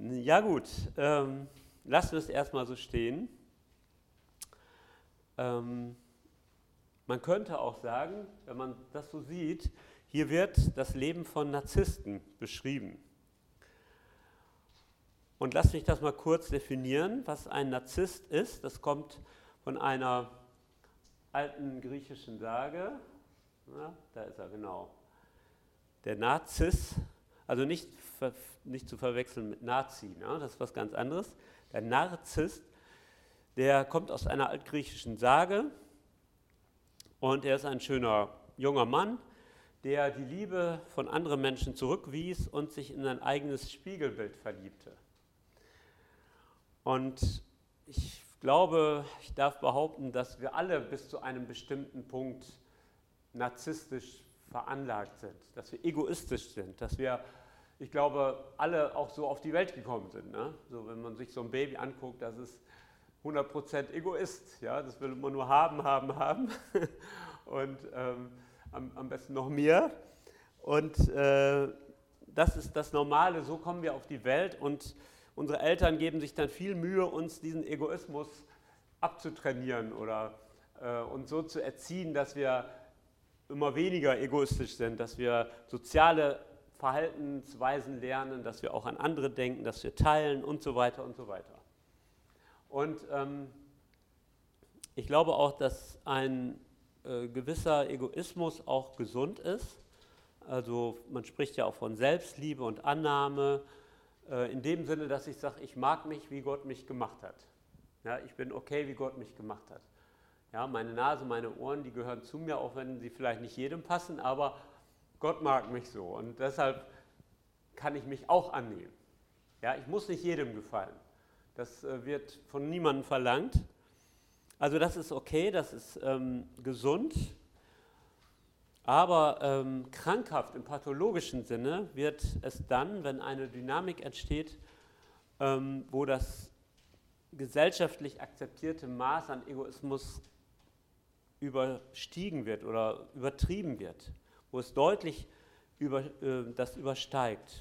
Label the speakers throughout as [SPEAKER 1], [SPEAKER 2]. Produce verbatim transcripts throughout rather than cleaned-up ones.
[SPEAKER 1] Ja gut, ähm, lassen wir es erstmal so stehen. Ähm, man könnte auch sagen, wenn man das so sieht, hier wird das Leben von Narzissten beschrieben. Und lasst mich das mal kurz definieren, was ein Narzisst ist. Das kommt von einer alten griechischen Sage. Na, da ist er, genau. Der Narziss, also nicht, nicht zu verwechseln mit Nazi, ne? Das ist was ganz anderes. Der Narzisst, der kommt aus einer altgriechischen Sage und er ist ein schöner junger Mann, der die Liebe von anderen Menschen zurückwies und sich in sein eigenes Spiegelbild verliebte. Und ich glaube, ich darf behaupten, dass wir alle bis zu einem bestimmten Punkt narzisstisch veranlagt sind, dass wir egoistisch sind, dass wir, ich glaube, alle auch so auf die Welt gekommen sind. Ne? So, wenn man sich so ein Baby anguckt, das ist hundert Prozent Egoist, ja? Das will immer nur haben, haben, haben und ähm, am, am besten noch mehr. Und äh, das ist das Normale, so kommen wir auf die Welt und unsere Eltern geben sich dann viel Mühe, uns diesen Egoismus abzutrainieren oder äh, uns so zu erziehen, dass wir immer weniger egoistisch sind, dass wir soziale Verhaltensweisen lernen, dass wir auch an andere denken, dass wir teilen und so weiter und so weiter. Und ähm, ich glaube auch, dass ein äh, gewisser Egoismus auch gesund ist. Also man spricht ja auch von Selbstliebe und Annahme, äh, in dem Sinne, dass ich sage, ich mag mich, wie Gott mich gemacht hat. Ja, ich bin okay, wie Gott mich gemacht hat. Ja, meine Nase, meine Ohren, die gehören zu mir, auch wenn sie vielleicht nicht jedem passen, aber Gott mag mich so und deshalb kann ich mich auch annehmen. Ja, ich muss nicht jedem gefallen. Das äh, wird von niemandem verlangt. Also das ist okay, das ist ähm, gesund, aber ähm, krankhaft im pathologischen Sinne wird es dann, wenn eine Dynamik entsteht, ähm, wo das gesellschaftlich akzeptierte Maß an Egoismus überstiegen wird oder übertrieben wird, wo es deutlich über, äh, das übersteigt.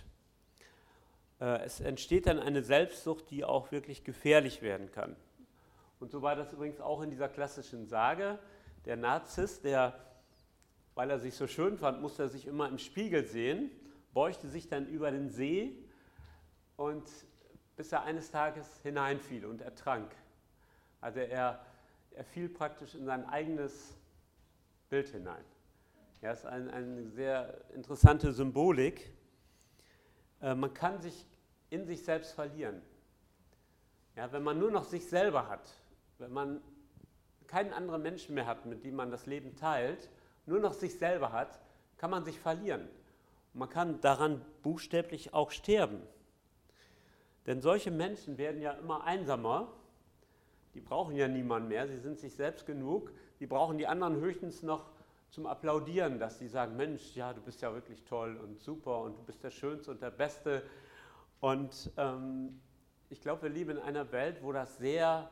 [SPEAKER 1] Äh, es entsteht dann eine Selbstsucht, die auch wirklich gefährlich werden kann. Und so war das übrigens auch in dieser klassischen Sage. Der Narziss, der, weil er sich so schön fand, musste er sich immer im Spiegel sehen, beugte sich dann über den See und bis er eines Tages hineinfiel und ertrank. Also er Er fiel praktisch in sein eigenes Bild hinein. Ja, das ist ein, eine sehr interessante Symbolik. Äh, man kann sich in sich selbst verlieren. Ja, wenn man nur noch sich selber hat, wenn man keinen anderen Menschen mehr hat, mit dem man das Leben teilt, nur noch sich selber hat, kann man sich verlieren. Und man kann daran buchstäblich auch sterben. Denn solche Menschen werden ja immer einsamer. Die brauchen ja niemanden mehr, sie sind sich selbst genug, die brauchen die anderen höchstens noch zum Applaudieren, dass sie sagen, Mensch, ja, du bist ja wirklich toll und super und du bist der Schönste und der Beste. Und ähm, ich glaube, wir leben in einer Welt, wo das sehr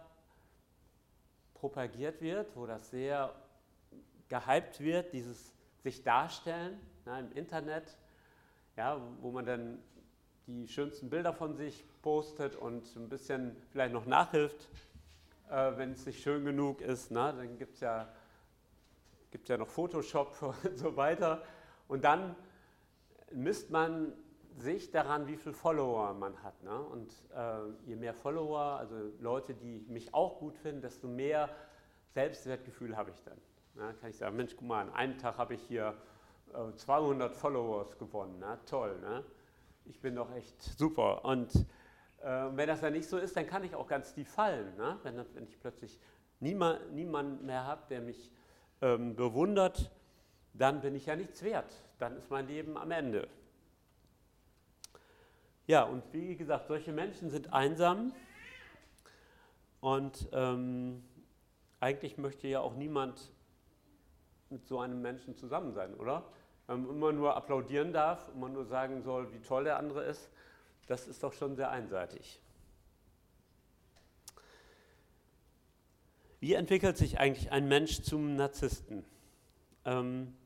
[SPEAKER 1] propagiert wird, wo das sehr gehypt wird, dieses sich darstellen, na, im Internet, ja, wo man dann die schönsten Bilder von sich postet und ein bisschen vielleicht noch nachhilft, wenn es nicht schön genug ist, ne? Dann gibt es ja, gibt's ja noch Photoshop und so weiter. Und dann misst man sich daran, wie viele Follower man hat. Ne? Und äh, je mehr Follower, also Leute, die mich auch gut finden, desto mehr Selbstwertgefühl habe ich dann. Ne? Kann ich sagen, Mensch, guck mal, an einem Tag habe ich hier äh, zweihundert Followers gewonnen. Ne? Toll, ne? Ich bin doch echt super. Und Und wenn das dann nicht so ist, dann kann ich auch ganz tief fallen. Ne? Wenn, wenn ich plötzlich niemand, niemanden mehr habe, der mich ähm, bewundert, dann bin ich ja nichts wert. Dann ist mein Leben am Ende. Ja, und wie gesagt, solche Menschen sind einsam. Und ähm, eigentlich möchte ja auch niemand mit so einem Menschen zusammen sein, oder? Wenn man immer nur applaudieren darf, immer nur sagen soll, wie toll der andere ist, das ist doch schon sehr einseitig. Wie entwickelt sich eigentlich ein Mensch zum Narzissten? Ähm,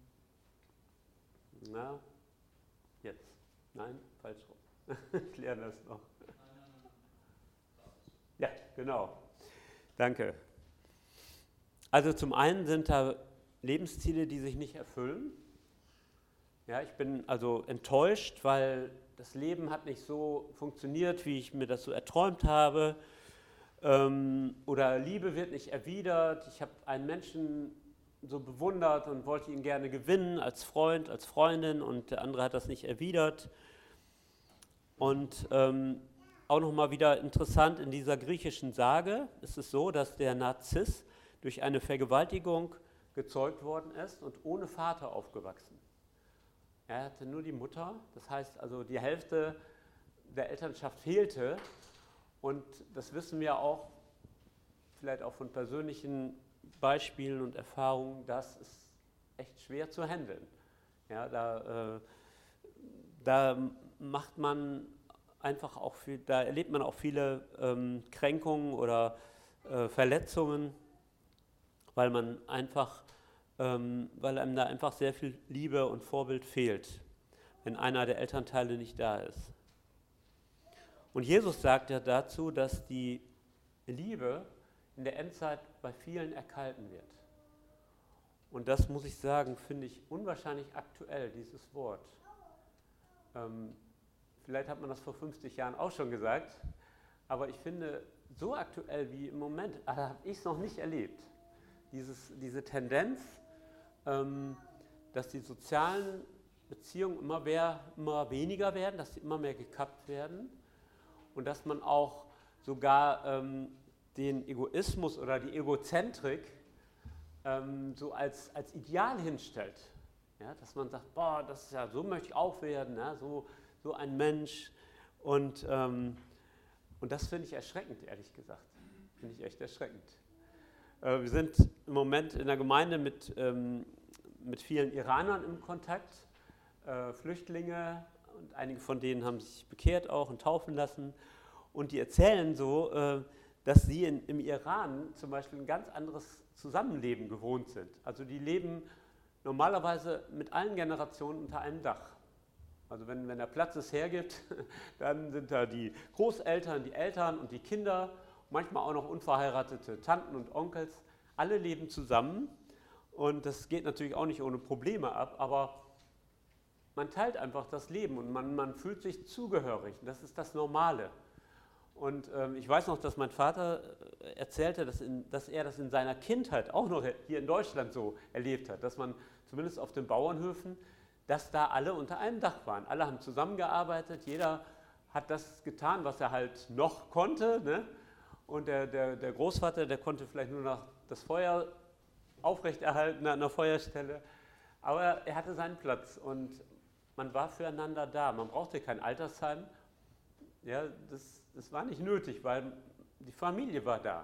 [SPEAKER 1] na, jetzt. Nein, falsch rum. Klären das noch. Ja, genau. Danke. Also zum einen sind da Lebensziele, die sich nicht erfüllen. Ja, ich bin also enttäuscht, weil das Leben hat nicht so funktioniert, wie ich mir das so erträumt habe. Ähm, oder Liebe wird nicht erwidert. Ich habe einen Menschen so bewundert und wollte ihn gerne gewinnen als Freund, als Freundin, und der andere hat das nicht erwidert. Und ähm, auch nochmal wieder interessant, in dieser griechischen Sage ist es so, dass der Narziss durch eine Vergewaltigung gezeugt worden ist und ohne Vater aufgewachsen. Er hatte nur die Mutter, das heißt also die Hälfte der Elternschaft fehlte, und das wissen wir auch, vielleicht auch von persönlichen Beispielen und Erfahrungen, das ist echt schwer zu handeln. Ja, da, äh, da macht man einfach auch viel, da erlebt man auch viele ähm, Kränkungen oder äh, Verletzungen, weil man einfach, ähm, weil einem da einfach sehr viel Liebe und Vorbild fehlt, wenn einer der Elternteile nicht da ist. Und Jesus sagt ja dazu, dass die Liebe in der Endzeit bei vielen erkalten wird. Und das, muss ich sagen, finde ich unwahrscheinlich aktuell, dieses Wort. Ähm, vielleicht hat man das vor fünfzig Jahren auch schon gesagt, aber ich finde, so aktuell wie im Moment, habe ich es noch nicht erlebt. Dieses, diese Tendenz, ähm, dass die sozialen Beziehungen immer, mehr, immer weniger werden, dass sie immer mehr gekappt werden und dass man auch sogar ähm, den Egoismus oder die Egozentrik ähm, so als, als Ideal hinstellt. Ja, dass man sagt, boah, das ist ja, so möchte ich auch werden, ja, so, so ein Mensch. Und, ähm, und das finde ich erschreckend, ehrlich gesagt. Finde ich echt erschreckend. Äh, wir sind im Moment in der Gemeinde mit, ähm, mit vielen Iranern im Kontakt, äh, Flüchtlinge, und einige von denen haben sich bekehrt auch und taufen lassen. Und die erzählen so, äh, dass sie in, im Iran zum Beispiel ein ganz anderes Zusammenleben gewohnt sind. Also die leben normalerweise mit allen Generationen unter einem Dach. Also wenn, wenn der Platz es hergibt, dann sind da die Großeltern, die Eltern und die Kinder, manchmal auch noch unverheiratete Tanten und Onkels. Alle leben zusammen, und das geht natürlich auch nicht ohne Probleme ab, aber man teilt einfach das Leben und man, man fühlt sich zugehörig. Das ist das Normale. Und ähm, ich weiß noch, dass mein Vater erzählte, dass, in, dass er das in seiner Kindheit auch noch hier in Deutschland so erlebt hat, dass man zumindest auf den Bauernhöfen, dass da alle unter einem Dach waren. Alle haben zusammengearbeitet, jeder hat das getan, was er halt noch konnte. Ne? Und der, der, der Großvater, der konnte vielleicht nur noch das Feuer aufrechterhalten an der Feuerstelle, aber er hatte seinen Platz und man war füreinander da. Man brauchte kein Altersheim. Ja, das, das war nicht nötig, weil die Familie war da.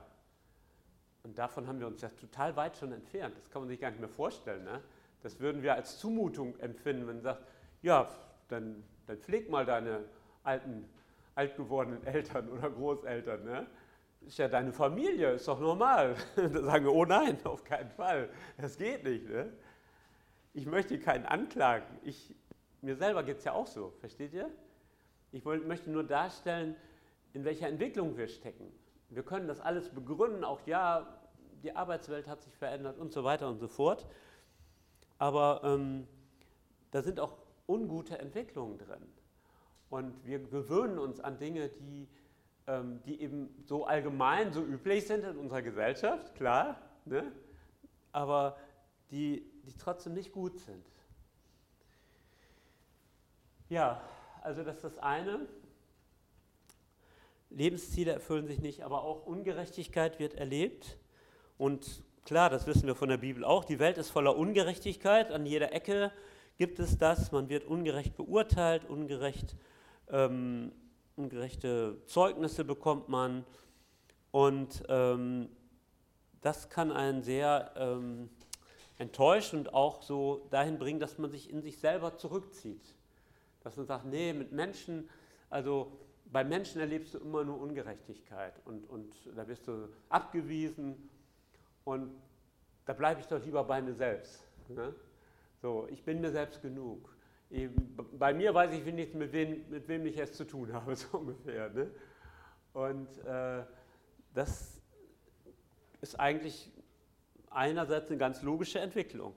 [SPEAKER 1] Und davon haben wir uns ja total weit schon entfernt. Das kann man sich gar nicht mehr vorstellen. Ne? Das würden wir als Zumutung empfinden, wenn man sagt, ja, dann, dann pfleg mal deine alten, alt gewordenen Eltern oder Großeltern. Ne? Ist ja deine Familie, ist doch normal. Da sagen wir, oh nein, auf keinen Fall. Das geht nicht. Ne? Ich möchte keinen anklagen. Ich, mir selber geht es ja auch so, versteht ihr? Ich möchte nur darstellen, in welcher Entwicklung wir stecken. Wir können das alles begründen, auch ja, die Arbeitswelt hat sich verändert und so weiter und so fort. Aber ähm, da sind auch ungute Entwicklungen drin. Und wir gewöhnen uns an Dinge, die, ähm, die eben so allgemein, so üblich sind in unserer Gesellschaft, klar, ne? Aber die, die trotzdem nicht gut sind. Ja, also das ist das eine. Lebensziele erfüllen sich nicht, aber auch Ungerechtigkeit wird erlebt. Und klar, das wissen wir von der Bibel auch, die Welt ist voller Ungerechtigkeit. An jeder Ecke gibt es das. Man wird ungerecht beurteilt, ungerecht, ähm, ungerechte Zeugnisse bekommt man. Und ähm, das kann einen sehr ähm, enttäuschen und auch so dahin bringen, dass man sich in sich selber zurückzieht. Dass man sagt, nee, mit Menschen, also bei Menschen erlebst du immer nur Ungerechtigkeit und, und da wirst du abgewiesen und da bleibe ich doch lieber bei mir selbst. Ne? So, ich bin mir selbst genug. Eben, bei mir weiß ich wenigstens, mit wem, mit wem ich es zu tun habe, so ungefähr. Ne? Und äh, das ist eigentlich einerseits eine ganz logische Entwicklung.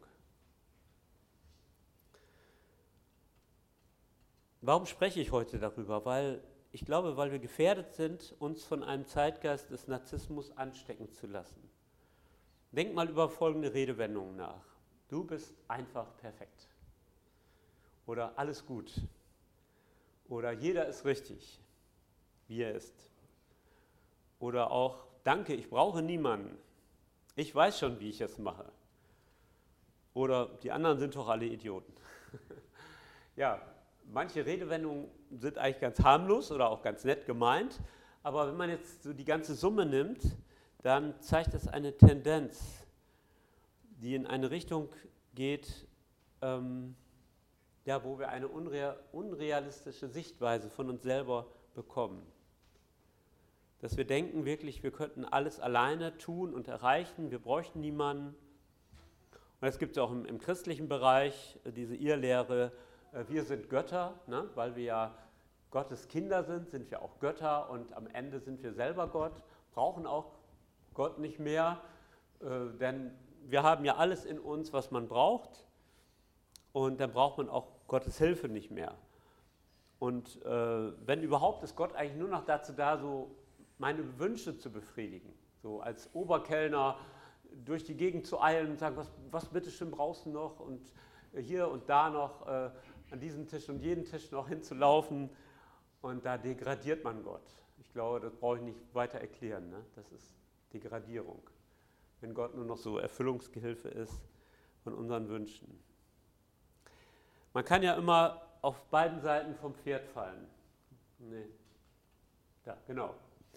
[SPEAKER 1] Warum spreche ich heute darüber? Weil ich glaube, weil wir gefährdet sind, uns von einem Zeitgeist des Narzissmus anstecken zu lassen. Denk mal über folgende Redewendungen nach. Du bist einfach perfekt. Oder alles gut. Oder jeder ist richtig, wie er ist. Oder auch, danke, ich brauche niemanden. Ich weiß schon, wie ich es mache. Oder die anderen sind doch alle Idioten. Ja, manche Redewendungen sind eigentlich ganz harmlos oder auch ganz nett gemeint, aber wenn man jetzt so die ganze Summe nimmt, dann zeigt das eine Tendenz, die in eine Richtung geht, ähm, ja, wo wir eine unreal, unrealistische Sichtweise von uns selber bekommen. Dass wir denken wirklich, wir könnten alles alleine tun und erreichen, wir bräuchten niemanden. Und das gibt es auch im, im christlichen Bereich, diese Irrlehre, äh, wir sind Götter, ne? Weil wir ja Gottes Kinder sind, sind wir auch Götter und am Ende sind wir selber Gott, brauchen auch Gott nicht mehr, äh, denn wir haben ja alles in uns, was man braucht und dann braucht man auch Gottes Hilfe nicht mehr. Und äh, wenn überhaupt, ist Gott eigentlich nur noch dazu da, so meine Wünsche zu befriedigen, so als Oberkellner durch die Gegend zu eilen und sagen, was, was bitteschön brauchst du noch und hier und da noch äh, an diesem Tisch und jeden Tisch noch hinzulaufen und da degradiert man Gott. Ich glaube, das brauche ich nicht weiter erklären, ne? Das ist Degradierung, wenn Gott nur noch so Erfüllungsgehilfe ist von unseren Wünschen. Man kann ja immer auf beiden Seiten vom Pferd fallen. Nee. Da, genau.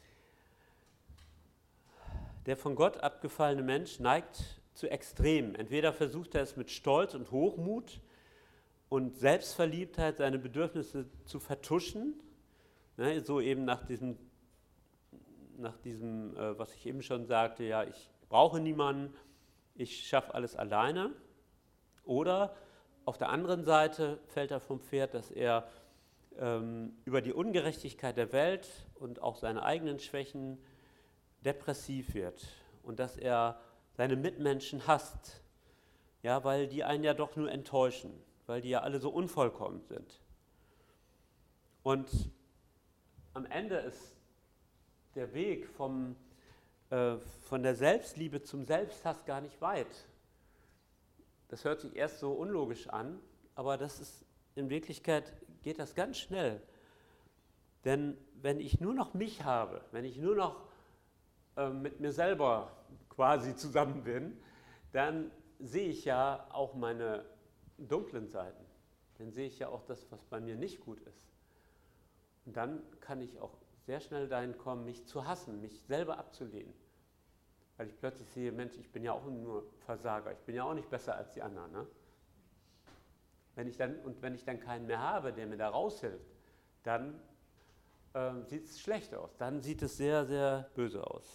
[SPEAKER 1] Der von Gott abgefallene Mensch neigt zu Extremen. Entweder versucht er es mit Stolz und Hochmut und Selbstverliebtheit, seine Bedürfnisse zu vertuschen, ne, so eben nach diesem, nach diesem äh, was ich eben schon sagte, ja, ich brauche niemanden, ich schaffe alles alleine. Oder auf der anderen Seite fällt er vom Pferd, dass er ähm, über die Ungerechtigkeit der Welt und auch seine eigenen Schwächen depressiv wird und dass er seine Mitmenschen hasst, ja, weil die einen ja doch nur enttäuschen, weil die ja alle so unvollkommen sind. Und am Ende ist der Weg vom, äh, von der Selbstliebe zum Selbsthass gar nicht weit. Das hört sich erst so unlogisch an, aber das ist, in Wirklichkeit geht das ganz schnell. Denn wenn ich nur noch mich habe, wenn ich nur noch äh, mit mir selber quasi zusammen bin, dann sehe ich ja auch meine dunklen Seiten. Dann sehe ich ja auch das, was bei mir nicht gut ist. Und dann kann ich auch sehr schnell dahin kommen, mich zu hassen, mich selber abzulehnen. Weil ich plötzlich sehe, Mensch, ich bin ja auch nur Versager, ich bin ja auch nicht besser als die anderen. Ne? Wenn ich dann, und wenn ich dann keinen mehr habe, der mir da raushilft, dann äh, sieht es schlecht aus, dann sieht es sehr, sehr böse aus.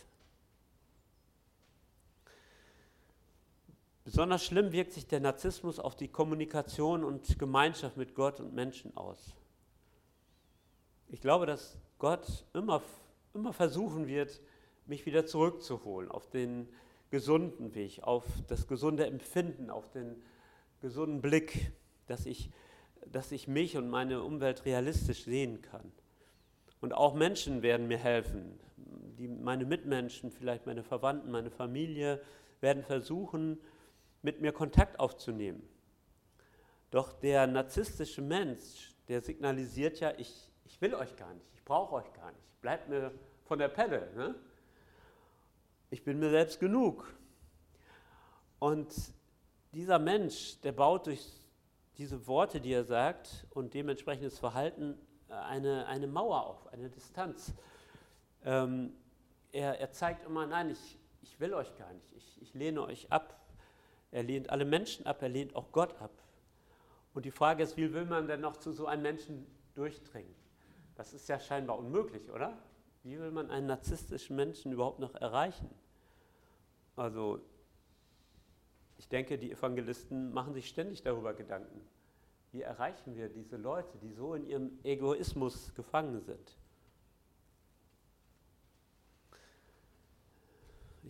[SPEAKER 1] Besonders schlimm wirkt sich der Narzissmus auf die Kommunikation und Gemeinschaft mit Gott und Menschen aus. Ich glaube, dass Gott immer, immer versuchen wird, mich wieder zurückzuholen auf den gesunden Weg, auf das gesunde Empfinden, auf den gesunden Blick, dass ich, dass ich mich und meine Umwelt realistisch sehen kann. Und auch Menschen werden mir helfen. Die, meine Mitmenschen, vielleicht meine Verwandten, meine Familie, werden versuchen, mit mir Kontakt aufzunehmen. Doch der narzisstische Mensch, der signalisiert ja, ich, ich will euch gar nicht, ich brauche euch gar nicht, bleibt mir von der Pelle. Ne? Ich bin mir selbst genug. Und dieser Mensch, der baut durch diese Worte, die er sagt und dementsprechendes Verhalten eine, eine Mauer auf, eine Distanz. Ähm, er, er zeigt immer, nein, ich, ich will euch gar nicht, ich, ich lehne euch ab. Er lehnt alle Menschen ab, er lehnt auch Gott ab. Und die Frage ist, wie will man denn noch zu so einem Menschen durchdringen? Das ist ja scheinbar unmöglich, oder? Wie will man einen narzisstischen Menschen überhaupt noch erreichen? Also, ich denke, die Evangelisten machen sich ständig darüber Gedanken. Wie erreichen wir diese Leute, die so in ihrem Egoismus gefangen sind?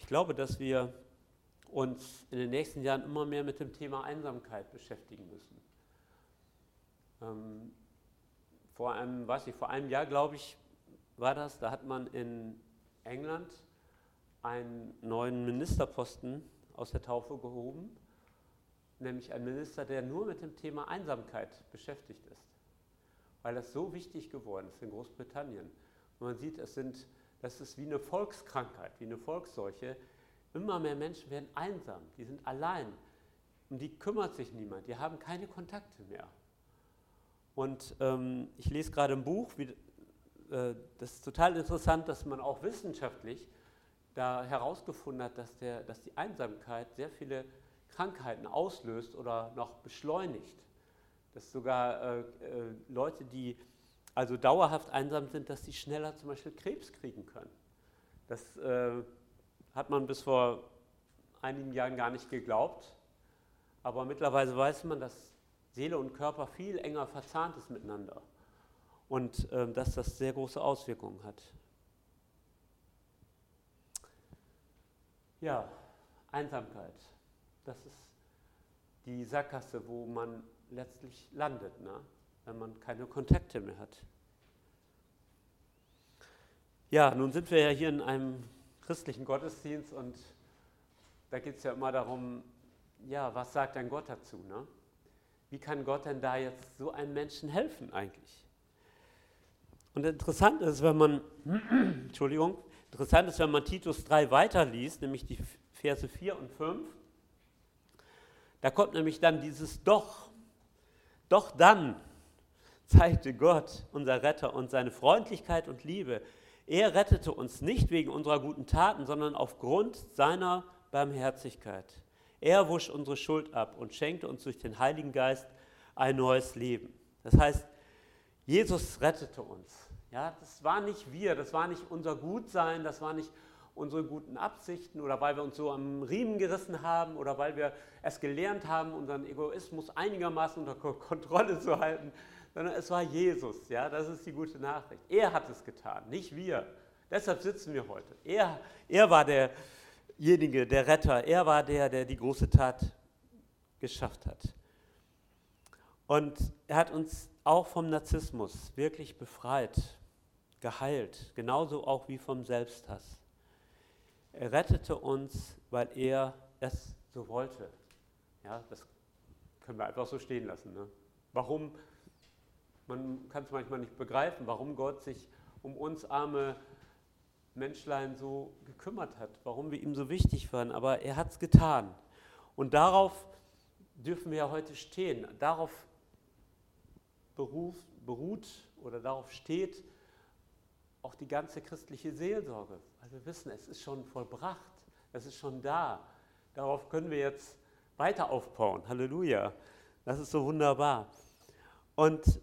[SPEAKER 1] ich glaube, dass wir uns in den nächsten Jahren immer mehr mit dem Thema Einsamkeit beschäftigen müssen. Ähm, vor einem, weiß ich, vor einem Jahr, glaube ich, war das, da hat man in England einen neuen Ministerposten aus der Taufe gehoben, nämlich einen Minister, der nur mit dem Thema Einsamkeit beschäftigt ist, weil das so wichtig geworden ist in Großbritannien. Und man sieht, es sind, das ist wie eine Volkskrankheit, wie eine Volksseuche. Immer mehr Menschen werden einsam, die sind allein, um die kümmert sich niemand, die haben keine Kontakte mehr. Und ähm, ich lese gerade ein Buch, wie, äh, das ist total interessant, dass man auch wissenschaftlich da herausgefunden hat, dass, der, dass die Einsamkeit sehr viele Krankheiten auslöst oder noch beschleunigt. Dass sogar äh, äh, Leute, die also dauerhaft einsam sind, dass sie schneller zum Beispiel Krebs kriegen können. Das äh, hat man bis vor einigen Jahren gar nicht geglaubt, aber mittlerweile weiß man, dass Seele und Körper viel enger verzahnt ist miteinander und äh, dass das sehr große Auswirkungen hat. Ja, Einsamkeit, das ist die Sackgasse, wo man letztlich landet, ne? Wenn man keine Kontakte mehr hat. Ja, nun sind wir ja hier in einem christlichen Gottesdienst und da geht es ja immer darum, ja, was sagt denn Gott dazu, ne? Wie kann Gott denn da jetzt so einem Menschen helfen eigentlich? Und interessant ist, wenn man, Entschuldigung, interessant ist, wenn man Titus drei weiterliest, nämlich die Verse vier und fünf, da kommt nämlich dann dieses Doch. Doch dann zeigte Gott, unser Retter, uns seine Freundlichkeit und Liebe. Er rettete uns nicht wegen unserer guten Taten, sondern aufgrund seiner Barmherzigkeit. Er wusch unsere Schuld ab und schenkte uns durch den Heiligen Geist ein neues Leben. Das heißt, Jesus rettete uns. Ja, das war nicht wir, das war nicht unser Gutsein, das war nicht unsere guten Absichten oder weil wir uns so am Riemen gerissen haben oder weil wir es gelernt haben, unseren Egoismus einigermaßen unter Kontrolle zu halten, sondern es war Jesus. Ja, das ist die gute Nachricht. Er hat es getan, nicht wir. Deshalb sitzen wir heute. Er, er war der derjenige, der Retter, er war der, der die große Tat geschafft hat. Und er hat uns auch vom Narzissmus wirklich befreit, geheilt, genauso auch wie vom Selbsthass. Er rettete uns, weil er es so wollte. Ja, das können wir einfach so stehen lassen. Ne? Warum? Man kann es manchmal nicht begreifen, warum Gott sich um uns arme Menschlein so gekümmert hat, warum wir ihm so wichtig waren, aber er hat es getan. Und darauf dürfen wir ja heute stehen. Darauf beruf, beruht oder darauf steht auch die ganze christliche Seelsorge. Weil wir wissen, es ist schon vollbracht, es ist schon da. Darauf können wir jetzt weiter aufbauen. Halleluja. Das ist so wunderbar. Und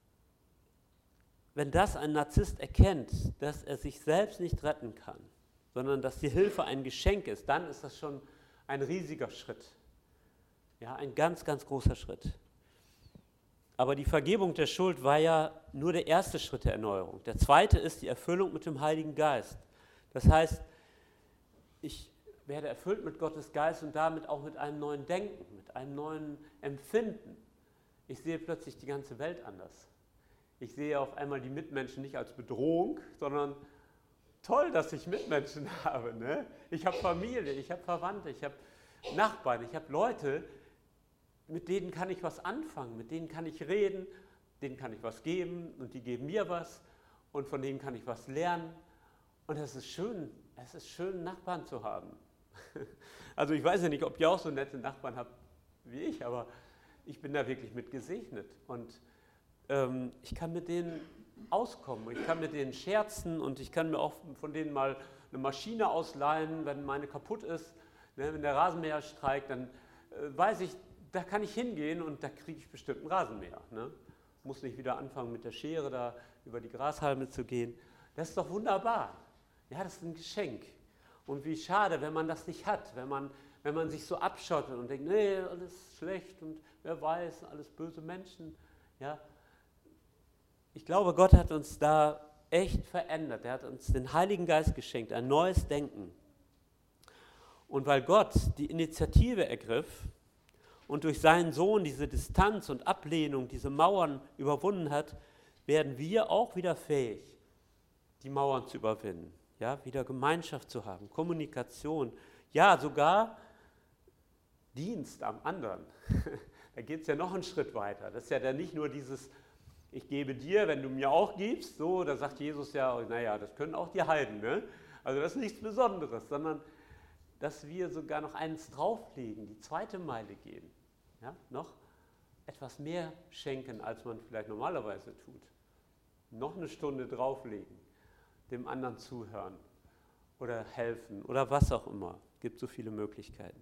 [SPEAKER 1] wenn das ein Narzisst erkennt, dass er sich selbst nicht retten kann, sondern dass die Hilfe ein Geschenk ist, dann ist das schon ein riesiger Schritt. Ja, ein ganz, ganz großer Schritt. Aber die Vergebung der Schuld war ja nur der erste Schritt der Erneuerung. Der zweite ist die Erfüllung mit dem Heiligen Geist. Das heißt, ich werde erfüllt mit Gottes Geist und damit auch mit einem neuen Denken, mit einem neuen Empfinden. Ich sehe plötzlich die ganze Welt anders. Ich sehe auf einmal die Mitmenschen nicht als Bedrohung, sondern toll, dass ich Mitmenschen habe. Ne? Ich habe Familie, ich habe Verwandte, ich habe Nachbarn, ich habe Leute, mit denen kann ich was anfangen, mit denen kann ich reden, denen kann ich was geben und die geben mir was und von denen kann ich was lernen. Und es ist schön, es ist schön, Nachbarn zu haben. Also ich weiß ja nicht, ob ihr auch so nette Nachbarn habt wie ich, aber ich bin da wirklich mit gesegnet. Und ähm, ich kann mit denen auskommen, ich kann mit denen scherzen und ich kann mir auch von denen mal eine Maschine ausleihen, wenn meine kaputt ist. Ne, wenn der Rasenmäher streikt, dann äh, weiß ich, da kann ich hingehen und da kriege ich bestimmt einen Rasenmäher. Ne? Muss nicht wieder anfangen mit der Schere da über die Grashalme zu gehen. Das ist doch wunderbar. Ja, das ist ein Geschenk. Und wie schade, wenn man das nicht hat, wenn man, wenn man sich so abschottet und denkt, nee, alles schlecht und wer weiß, alles böse Menschen. Ja? Ich glaube, Gott hat uns da echt verändert. Er hat uns den Heiligen Geist geschenkt, ein neues Denken. Und weil Gott die Initiative ergriff und durch seinen Sohn diese Distanz und Ablehnung, diese Mauern überwunden hat, werden wir auch wieder fähig, die Mauern zu überwinden, ja, wieder Gemeinschaft zu haben, Kommunikation, ja, sogar Dienst am anderen. Da geht es ja noch einen Schritt weiter. Das ist ja dann nicht nur dieses, ich gebe dir, wenn du mir auch gibst, so, da sagt Jesus ja, naja, das können auch die Heiden, ne? Also das ist nichts Besonderes, sondern dass wir sogar noch eins drauflegen, die zweite Meile gehen, ja, noch etwas mehr schenken, als man vielleicht normalerweise tut. Noch eine Stunde drauflegen, dem anderen zuhören oder helfen oder was auch immer. Es gibt so viele Möglichkeiten.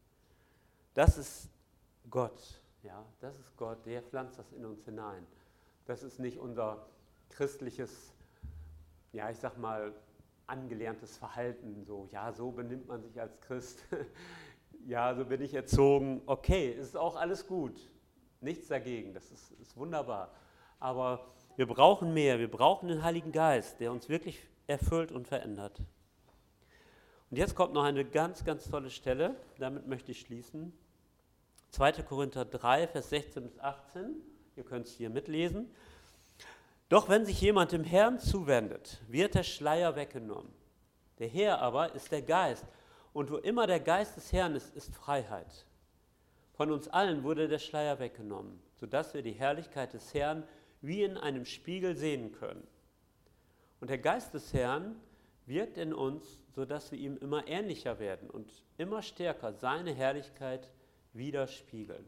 [SPEAKER 1] Das ist Gott, ja, das ist Gott, der pflanzt das in uns hinein. Das ist nicht unser christliches, ja, ich sag mal, angelerntes Verhalten, so, ja, so benimmt man sich als Christ, ja, so bin ich erzogen, okay, ist auch alles gut, nichts dagegen, das ist, ist wunderbar, aber wir brauchen mehr, wir brauchen den Heiligen Geist, der uns wirklich erfüllt und verändert. Und jetzt kommt noch eine ganz, ganz tolle Stelle, damit möchte ich schließen, zweiter Korinther drei, Vers sechzehn bis achtzehn, ihr könnt es hier mitlesen. Doch wenn sich jemand dem Herrn zuwendet, wird der Schleier weggenommen. Der Herr aber ist der Geist. Und wo immer der Geist des Herrn ist, ist Freiheit. Von uns allen wurde der Schleier weggenommen, sodass wir die Herrlichkeit des Herrn wie in einem Spiegel sehen können. Und der Geist des Herrn wirkt in uns, sodass wir ihm immer ähnlicher werden und immer stärker seine Herrlichkeit widerspiegeln.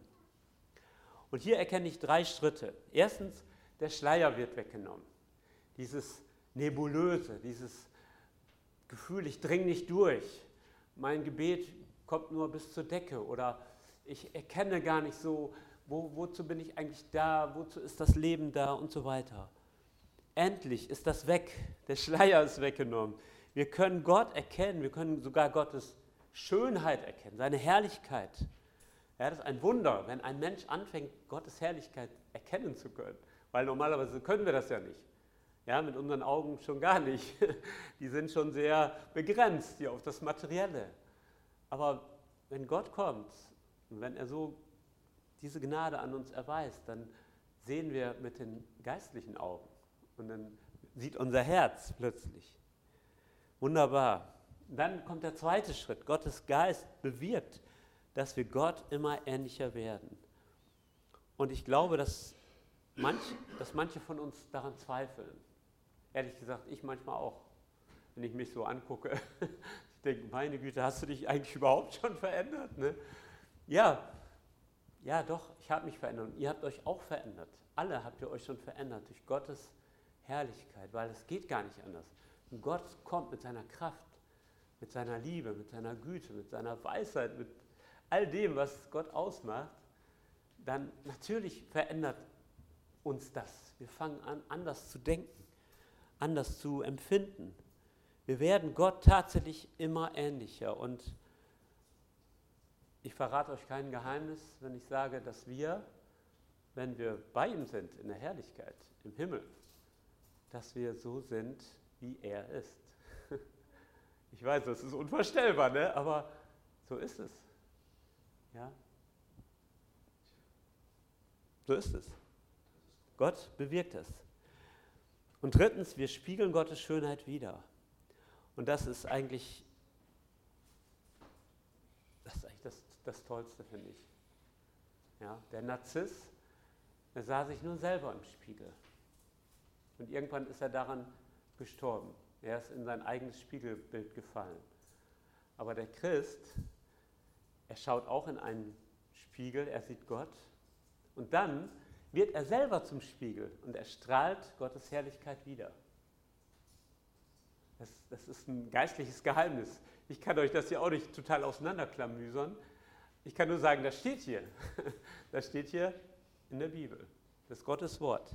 [SPEAKER 1] Und hier erkenne ich drei Schritte. Erstens, der Schleier wird weggenommen. Dieses Nebulöse, dieses Gefühl, ich dringe nicht durch. Mein Gebet kommt nur bis zur Decke oder ich erkenne gar nicht so, wo, wozu bin ich eigentlich da, wozu ist das Leben da und so weiter. Endlich ist das weg, der Schleier ist weggenommen. Wir können Gott erkennen, wir können sogar Gottes Schönheit erkennen, seine Herrlichkeit. Ja, das ist ein Wunder, wenn ein Mensch anfängt, Gottes Herrlichkeit erkennen zu können. Weil normalerweise können wir das ja nicht. Ja, mit unseren Augen schon gar nicht. Die sind schon sehr begrenzt hier auf das Materielle. Aber wenn Gott kommt und wenn er so diese Gnade an uns erweist, dann sehen wir mit den geistlichen Augen. Und dann sieht unser Herz plötzlich. Wunderbar. Dann kommt der zweite Schritt. Gottes Geist bewirkt, dass wir Gott immer ähnlicher werden. Und ich glaube, dass, manch, dass manche von uns daran zweifeln. Ehrlich gesagt, ich manchmal auch, wenn ich mich so angucke. Ich denke, meine Güte, hast du dich eigentlich überhaupt schon verändert? Ne? Ja, ja doch, ich habe mich verändert. Und ihr habt euch auch verändert. Alle habt ihr euch schon verändert durch Gottes Herrlichkeit, weil es geht gar nicht anders. Und Gott kommt mit seiner Kraft, mit seiner Liebe, mit seiner Güte, mit seiner Weisheit, mit all dem, was Gott ausmacht, dann natürlich verändert uns das. Wir fangen an, anders zu denken, anders zu empfinden. Wir werden Gott tatsächlich immer ähnlicher. Und ich verrate euch kein Geheimnis, wenn ich sage, dass wir, wenn wir bei ihm sind, in der Herrlichkeit, im Himmel, dass wir so sind, wie er ist. Ich weiß, das ist unvorstellbar, ne? Aber so ist es. Ja? So ist es. Gott bewirkt es. Und drittens, wir spiegeln Gottes Schönheit wider. Und das ist eigentlich, das, ist eigentlich das, das Tollste, finde ich. Ja? Der Narziss, der sah sich nur selber im Spiegel. Und irgendwann ist er daran gestorben. Er ist in sein eigenes Spiegelbild gefallen. Aber der Christ, er schaut auch in einen Spiegel, er sieht Gott. Und dann wird er selber zum Spiegel und er strahlt Gottes Herrlichkeit wider. Das, das ist ein geistliches Geheimnis. Ich kann euch das hier auch nicht total auseinanderklamüsern. Ich kann nur sagen, das steht hier. Das steht hier in der Bibel. Das ist Gottes Wort.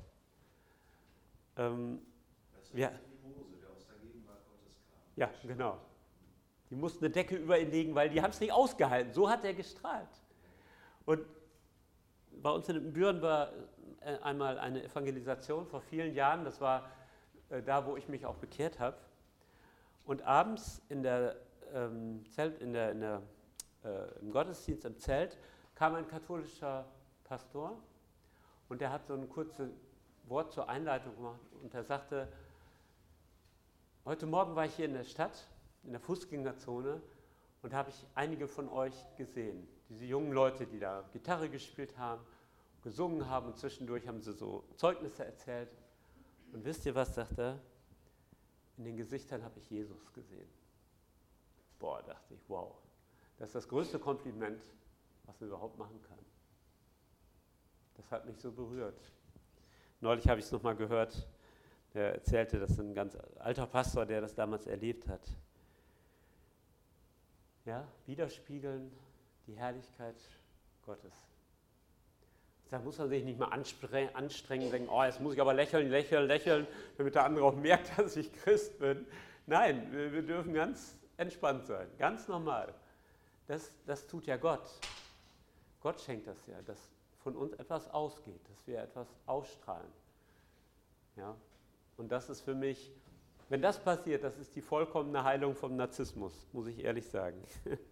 [SPEAKER 1] Ähm,
[SPEAKER 2] das
[SPEAKER 1] ja.
[SPEAKER 2] Die Mose, der aus der Gegenwart Gottes kam.
[SPEAKER 1] Ja, genau. Die mussten eine Decke über ihn legen, weil die haben es nicht ausgehalten. So hat er gestrahlt. Und bei uns in Büren war einmal eine Evangelisation vor vielen Jahren. Das war da, wo ich mich auch bekehrt habe. Und abends in der ähm, Zelt, in der, in der, äh, im Gottesdienst im Zelt, kam ein katholischer Pastor und der hat so ein kurzes Wort zur Einleitung gemacht und er sagte, heute Morgen war ich hier in der Stadt, in der Fußgängerzone und habe ich einige von euch gesehen. Diese jungen Leute, die da Gitarre gespielt haben, gesungen haben und zwischendurch haben sie so Zeugnisse erzählt. Und wisst ihr was, sagt er? In den Gesichtern habe ich Jesus gesehen. Boah, dachte ich, wow. Das ist das größte Kompliment, was man überhaupt machen kann. Das hat mich so berührt. Neulich habe ich es nochmal gehört, der erzählte, das ist ein ganz alter Pastor, der das damals erlebt hat. Ja, widerspiegeln die Herrlichkeit Gottes. Da muss man sich nicht mal anstrengen und denken, oh, jetzt muss ich aber lächeln, lächeln, lächeln, damit der andere auch merkt, dass ich Christ bin. Nein, wir, wir dürfen ganz entspannt sein, ganz normal. Das, das tut ja Gott. Gott schenkt das ja, dass von uns etwas ausgeht, dass wir etwas ausstrahlen. Ja? Und das ist für mich, wenn das passiert, das ist die vollkommene Heilung vom Narzissmus, muss ich ehrlich sagen.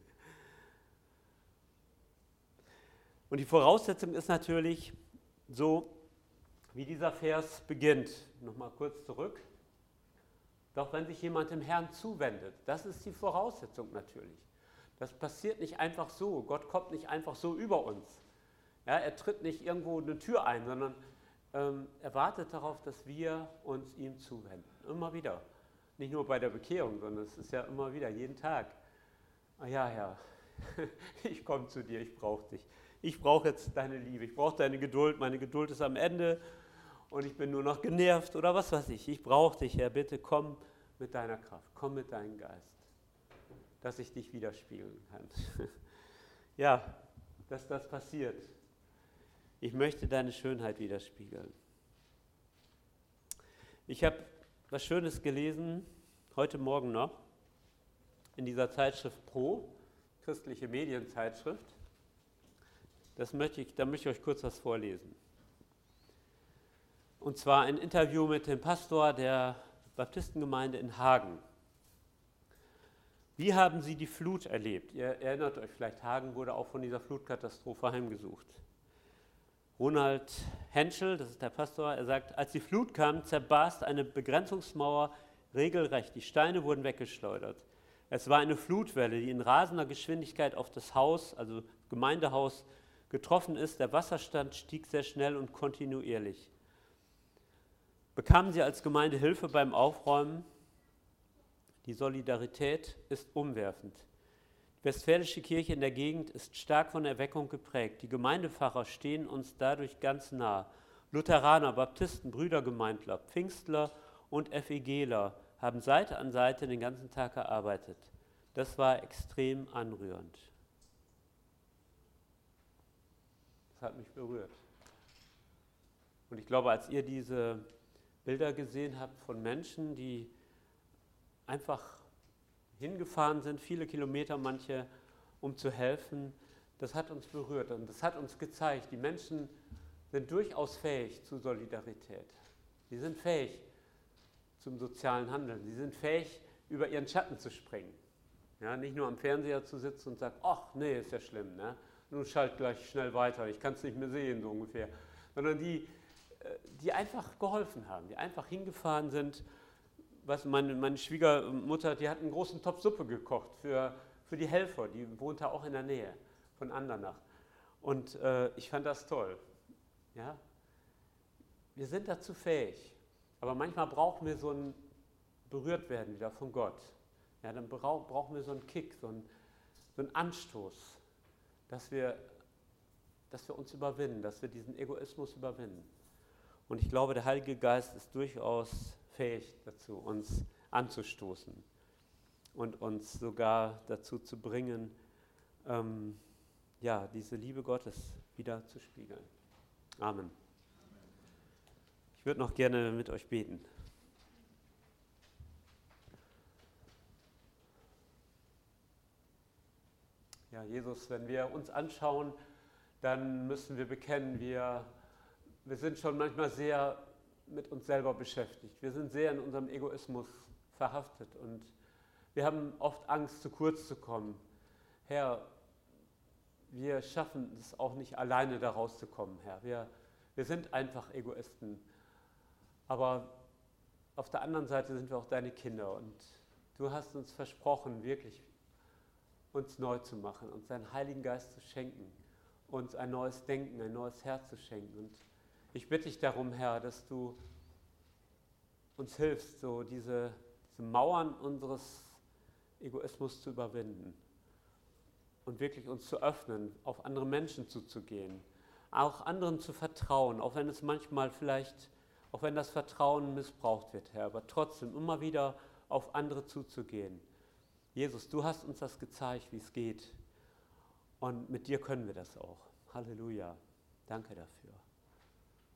[SPEAKER 1] Und die Voraussetzung ist natürlich so, wie dieser Vers beginnt. Nochmal kurz zurück. Doch wenn sich jemand dem Herrn zuwendet, das ist die Voraussetzung natürlich. Das passiert nicht einfach so. Gott kommt nicht einfach so über uns. Ja, er tritt nicht irgendwo eine Tür ein, sondern ähm, er wartet darauf, dass wir uns ihm zuwenden. Immer wieder. Nicht nur bei der Bekehrung, sondern es ist ja immer wieder, jeden Tag. Ah ja, Herr, ich komme zu dir, ich brauche dich. Ich brauche jetzt deine Liebe, ich brauche deine Geduld, meine Geduld ist am Ende und ich bin nur noch genervt oder was weiß ich. Ich brauche dich, Herr, bitte komm mit deiner Kraft, komm mit deinem Geist, dass ich dich widerspiegeln kann. Ja, dass das passiert. Ich möchte deine Schönheit widerspiegeln. Ich habe was Schönes gelesen, heute Morgen noch, in dieser Zeitschrift Pro, christliche Medienzeitschrift. Das möchte ich, da möchte ich euch kurz was vorlesen. Und zwar ein Interview mit dem Pastor der Baptistengemeinde in Hagen. Wie haben Sie die Flut erlebt? Ihr erinnert euch vielleicht, Hagen wurde auch von dieser Flutkatastrophe heimgesucht. Ronald Henschel, das ist der Pastor, er sagt, als die Flut kam, zerbarst eine Begrenzungsmauer regelrecht. Die Steine wurden weggeschleudert. Es war eine Flutwelle, die in rasender Geschwindigkeit auf das Haus, also Gemeindehaus, getroffen ist. Der Wasserstand stieg sehr schnell und kontinuierlich. Bekamen Sie als Gemeinde Hilfe beim Aufräumen? Die Solidarität ist umwerfend. Die Westfälische Kirche in der Gegend ist stark von Erweckung geprägt. Die Gemeindepfarrer stehen uns dadurch ganz nah. Lutheraner, Baptisten, Brüdergemeindler, Pfingstler und FEGler haben Seite an Seite den ganzen Tag gearbeitet. Das war extrem anrührend. Das hat mich berührt. Und ich glaube, als ihr diese Bilder gesehen habt von Menschen, die einfach hingefahren sind, viele Kilometer manche, um zu helfen, das hat uns berührt und das hat uns gezeigt, die Menschen sind durchaus fähig zu Solidarität. Sie sind fähig zum sozialen Handeln. Sie sind fähig, über ihren Schatten zu springen. Ja, nicht nur am Fernseher zu sitzen und sagen, ach nee, ist ja schlimm, ne? Nun schalt gleich schnell weiter, ich kann es nicht mehr sehen, so ungefähr. Sondern die, die einfach geholfen haben, die einfach hingefahren sind. Was meine, meine Schwiegermutter, die hat einen großen Topf Suppe gekocht für, für die Helfer, die wohnte auch in der Nähe von Andernach. Und äh, ich fand das toll. Ja? Wir sind dazu fähig, aber manchmal brauchen wir so ein Berührtwerden wieder von Gott. Ja, dann brauch, brauchen wir so einen Kick, so einen, so einen Anstoß, dass wir, dass wir uns überwinden, dass wir diesen Egoismus überwinden. Und ich glaube, der Heilige Geist ist durchaus fähig dazu, uns anzustoßen und uns sogar dazu zu bringen, ähm, ja, diese Liebe Gottes wieder zu spiegeln. Amen. Ich würde noch gerne mit euch beten. Ja, Jesus, wenn wir uns anschauen, dann müssen wir bekennen, wir, wir sind schon manchmal sehr mit uns selber beschäftigt. Wir sind sehr in unserem Egoismus verhaftet und Wir haben oft Angst, zu kurz zu kommen. Herr, wir schaffen es auch nicht alleine, da rauszukommen, Herr. Wir, wir sind einfach Egoisten. Aber auf der anderen Seite sind wir auch deine Kinder und du hast uns versprochen, wirklich uns neu zu machen, uns deinen Heiligen Geist zu schenken, uns ein neues Denken, ein neues Herz zu schenken. Und ich bitte dich darum, Herr, dass du uns hilfst, so diese, diese Mauern unseres Egoismus zu überwinden und wirklich uns zu öffnen, auf andere Menschen zuzugehen, auch anderen zu vertrauen, auch wenn es manchmal vielleicht, auch wenn das Vertrauen missbraucht wird, Herr, aber trotzdem immer wieder auf andere zuzugehen. Jesus, du hast uns das gezeigt, wie es geht und mit dir können wir das auch. Halleluja. Danke dafür.